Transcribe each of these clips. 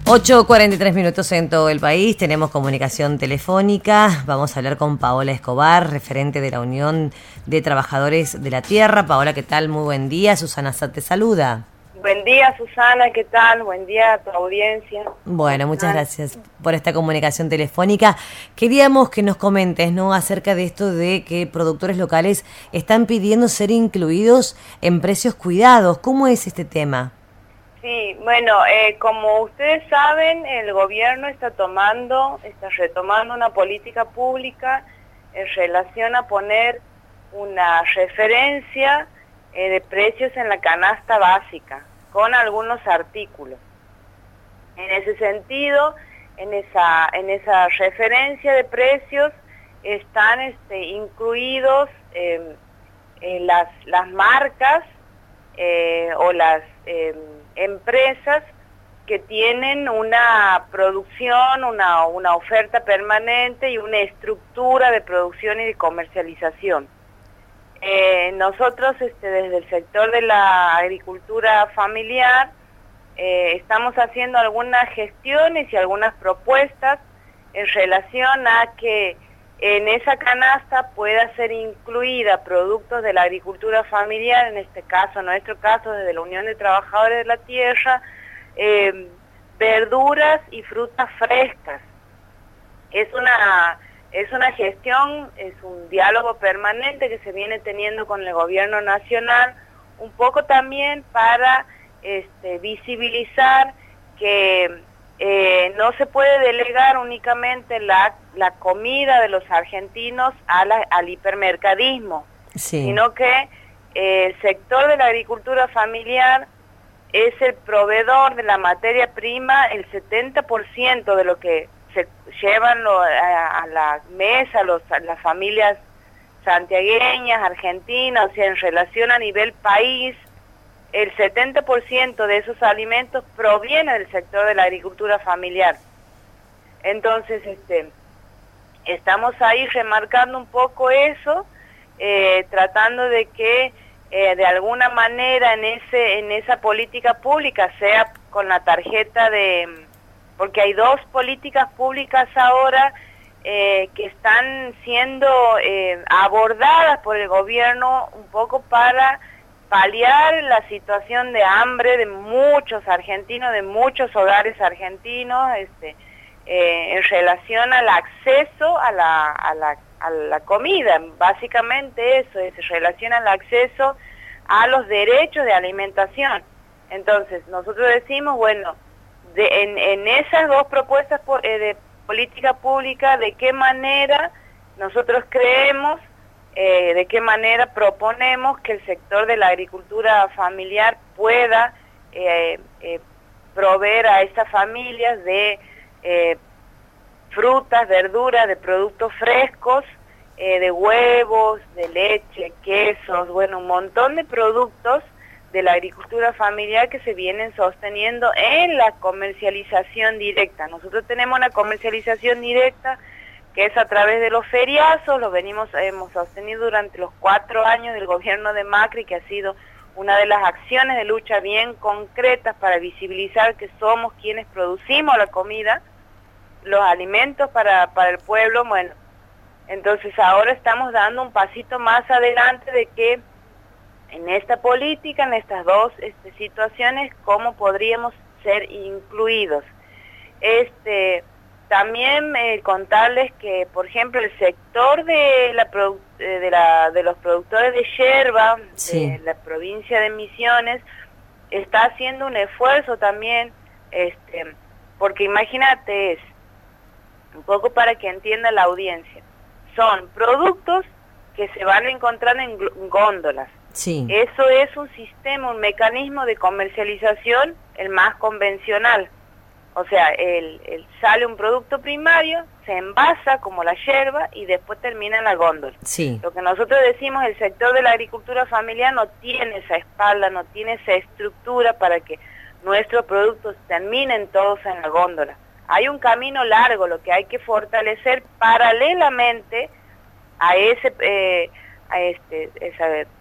8:43 en todo el país, tenemos comunicación telefónica, vamos a hablar con Paola Escobar, referente de la Unión de Trabajadores de la Tierra. Paola, ¿qué tal? Muy buen día, Susana Sá te saluda. Buen día, Susana, ¿qué tal? Buen día a tu audiencia. Bueno, muchas gracias por esta comunicación telefónica. Queríamos que nos comentes, ¿no?, acerca de esto de que productores locales están pidiendo ser incluidos en precios cuidados. ¿Cómo es este tema? Sí, bueno, como ustedes saben, el gobierno está retomando una política pública en relación a poner una referencia de precios en la canasta básica, con algunos artículos. En ese sentido, en esa referencia de precios están incluidos las marcas o las empresas que tienen una producción, una oferta permanente y una estructura de producción y de comercialización. Nosotros desde el sector de la agricultura familiar estamos haciendo algunas gestiones y algunas propuestas en relación a que en esa canasta pueda ser incluida productos de la agricultura familiar, en este caso, en nuestro caso, desde la Unión de Trabajadores de la Tierra, verduras y frutas frescas. Es una gestión, es un diálogo permanente que se viene teniendo con el gobierno nacional, un poco también para visibilizar que no se puede delegar únicamente la comida de los argentinos al hipermercadismo, sí, sino que el sector de la agricultura familiar es el proveedor de la materia prima, el 70% de lo que se llevan a la mesa las familias santiagueñas, argentinas, o sea, en relación a nivel país, el 70% de esos alimentos proviene del sector de la agricultura familiar. Entonces, estamos ahí remarcando un poco eso, tratando de que de alguna manera en esa política pública, sea con la tarjeta porque hay dos políticas públicas ahora que están siendo abordadas por el gobierno un poco para paliar la situación de hambre de muchos argentinos, de muchos hogares argentinos, en relación al acceso a la comida. Básicamente eso, se relaciona al acceso a los derechos de alimentación. Entonces, nosotros decimos, bueno, en esas dos propuestas de política pública, de qué manera nosotros creemos, de qué manera proponemos que el sector de la agricultura familiar pueda proveer a estas familias de frutas, verduras, de productos frescos, de huevos, de leche, quesos, bueno, un montón de productos de la agricultura familiar que se vienen sosteniendo en la comercialización directa. Nosotros tenemos una comercialización directa que es a través de los feriazos, hemos sostenido durante los 4 años del gobierno de Macri, que ha sido una de las acciones de lucha bien concretas para visibilizar que somos quienes producimos la comida, los alimentos para el pueblo. Bueno, entonces ahora estamos dando un pasito más adelante de que en esta política, en estas dos situaciones, cómo podríamos ser incluidos. También contarles que, por ejemplo, el sector de los productores de yerba, sí, de la provincia de Misiones, está haciendo un esfuerzo también, porque imagínate, es un poco para que entienda la audiencia, son productos que se van a encontrar en góndolas. Sí. Eso es un sistema, un mecanismo de comercialización el más convencional. O sea, sale un producto primario, se envasa como la yerba y después termina en la góndola. Sí. Lo que nosotros decimos, el sector de la agricultura familiar no tiene esa espalda, no tiene esa estructura para que nuestros productos terminen todos en la góndola. Hay un camino largo, lo que hay que fortalecer paralelamente a esa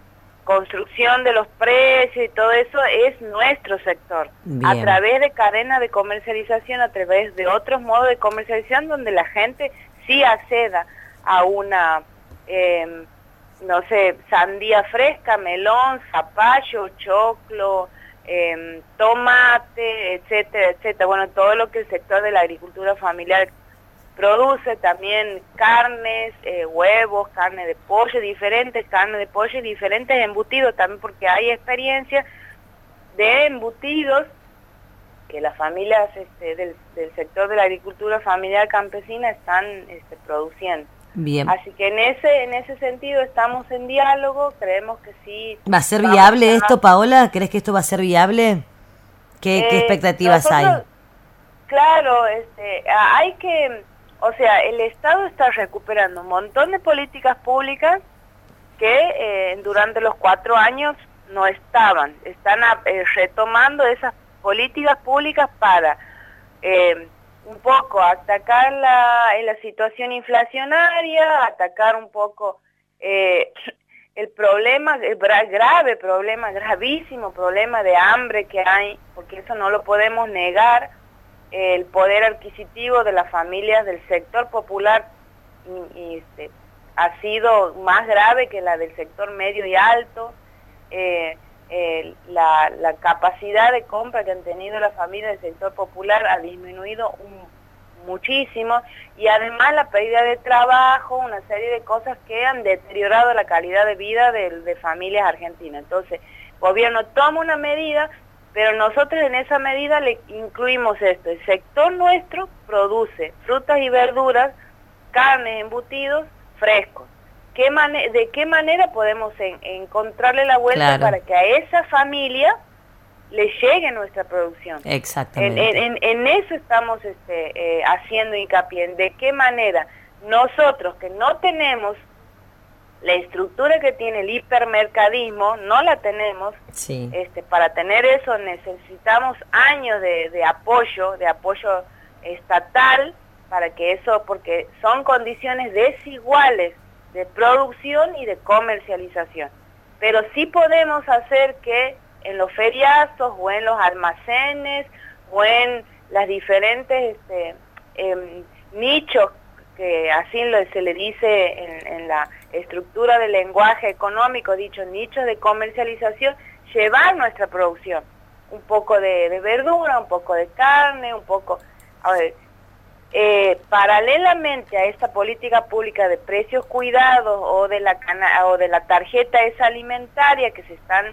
construcción de los precios y todo eso es nuestro sector. Bien. A través de cadenas de comercialización, a través de otros modos de comercialización donde la gente sí acceda a una, no sé, sandía fresca, melón, zapallo, choclo, tomate, etcétera, etcétera. Bueno, todo lo que el sector de la agricultura familiar produce, también carnes, huevos, carne de pollo diferentes, embutidos también, porque hay experiencia de embutidos que las familias del sector de la agricultura familiar campesina están produciendo. Bien. Así que en ese sentido estamos en diálogo, creemos que sí. ¿Va a ser viable esto, Paola? ¿Crees que esto va a ser viable? ¿Qué expectativas hay? Claro, hay que... O sea, el Estado está recuperando un montón de políticas públicas que durante los 4 años no estaban. Están retomando esas políticas públicas para un poco atacar la situación inflacionaria, atacar un poco el problema, el grave problema, gravísimo problema de hambre que hay, porque eso no lo podemos negar. El poder adquisitivo de las familias del sector popular ha sido más grave que la del sector medio y alto. La capacidad de compra que han tenido las familias del sector popular ha disminuido muchísimo, y además la pérdida de trabajo, una serie de cosas que han deteriorado la calidad de vida de familias argentinas. Entonces, el gobierno toma una medida, pero nosotros en esa medida le incluimos esto. El sector nuestro produce frutas y verduras, carnes, embutidos, frescos. ¿De qué manera podemos encontrarle la vuelta para que a esa familia le llegue nuestra producción? Exactamente. En eso estamos haciendo hincapié. ¿De qué manera nosotros, que no tenemos la estructura que tiene el hipermercadismo, no la tenemos? Sí. Para tener eso necesitamos años de apoyo estatal para que eso, porque son condiciones desiguales de producción y de comercialización. Pero sí podemos hacer que en los feriazos o en los almacenes o en las diferentes nichos, que así se le dice en la estructura del lenguaje económico, dicho nichos de comercialización, llevar nuestra producción, un poco de verdura, un poco de carne, un poco... A ver, paralelamente a esta política pública de precios cuidados o de la tarjeta esa alimentaria que se están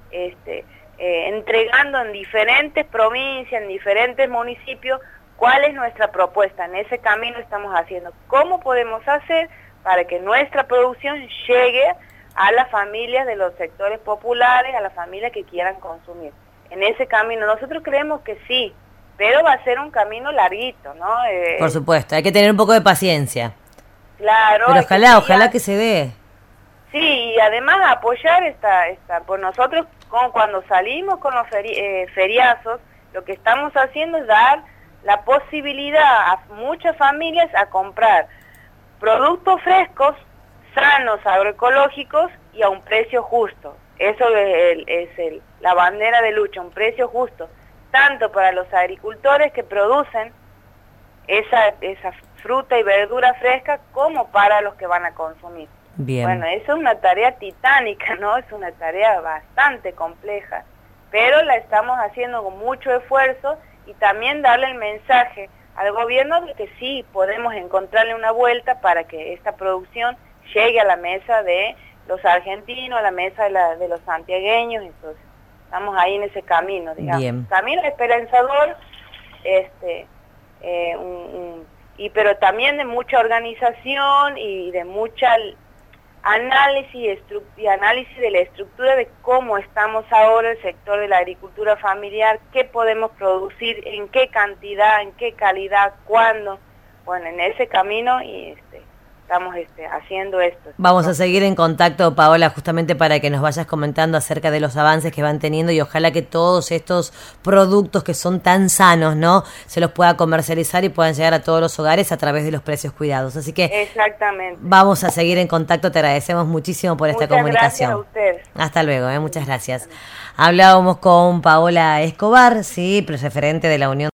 entregando en diferentes provincias, en diferentes municipios, ¿cuál es nuestra propuesta? En ese camino estamos haciendo. ¿Cómo podemos hacer para que nuestra producción llegue a las familias de los sectores populares, a las familias que quieran consumir? En ese camino nosotros creemos que sí, pero va a ser un camino larguito, ¿no? Por supuesto, hay que tener un poco de paciencia. Claro. Pero ojalá que se dé. Sí, y además apoyar pues nosotros cuando salimos con los feriazos, lo que estamos haciendo es dar la posibilidad a muchas familias a comprar productos frescos, sanos, agroecológicos y a un precio justo. Eso es la bandera de lucha, un precio justo, tanto para los agricultores que producen esa fruta y verdura fresca como para los que van a consumir. Bien. Bueno, eso es una tarea titánica, ¿no? Es una tarea bastante compleja, pero la estamos haciendo con mucho esfuerzo, y también darle el mensaje al gobierno de que sí podemos encontrarle una vuelta para que esta producción llegue a la mesa de los argentinos, a la mesa de los santiagueños. Entonces estamos ahí en ese camino, digamos. Bien. Camino esperanzador, pero también de mucha organización y de mucha análisis de la estructura de cómo estamos ahora el sector de la agricultura familiar, qué podemos producir, en qué cantidad, en qué calidad, cuándo. Bueno, en ese camino y estamos haciendo esto. Vamos a seguir en contacto, Paola, justamente para que nos vayas comentando acerca de los avances que van teniendo y ojalá que todos estos productos que son tan sanos, ¿no?, se los pueda comercializar y puedan llegar a todos los hogares a través de los precios cuidados. Así que exactamente, vamos a seguir en contacto. Te agradecemos muchísimo por esta comunicación. Gracias a ustedes. Hasta luego, muchas gracias. Hablábamos con Paola Escobar, sí, referente de la Unión